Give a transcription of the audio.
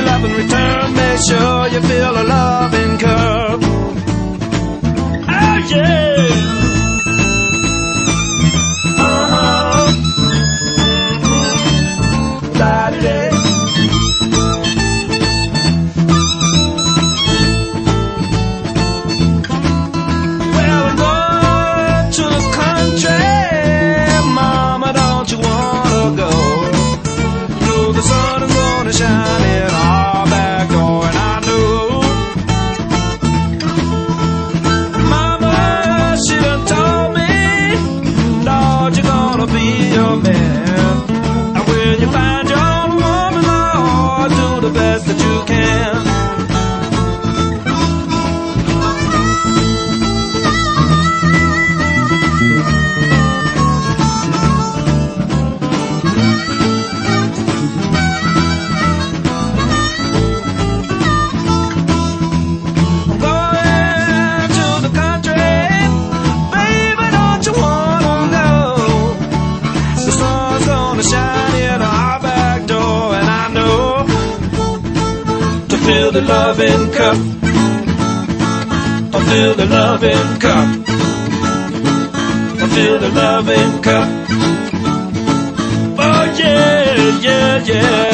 your love in return. Make sure you feel a loving cup. Oh yeah. La-di-da. Well, I'm going to the country, Mama, don't you wanna go? Know the sun is gonna shine in our back door, and I know Mama, she done told me, Lord, you're gonna be a man. And when you find your own woman, Lord, do the best that you can. Fill the loving cup. I'll fill the loving cup. I'll fill the loving cup. Oh yeah, yeah, yeah.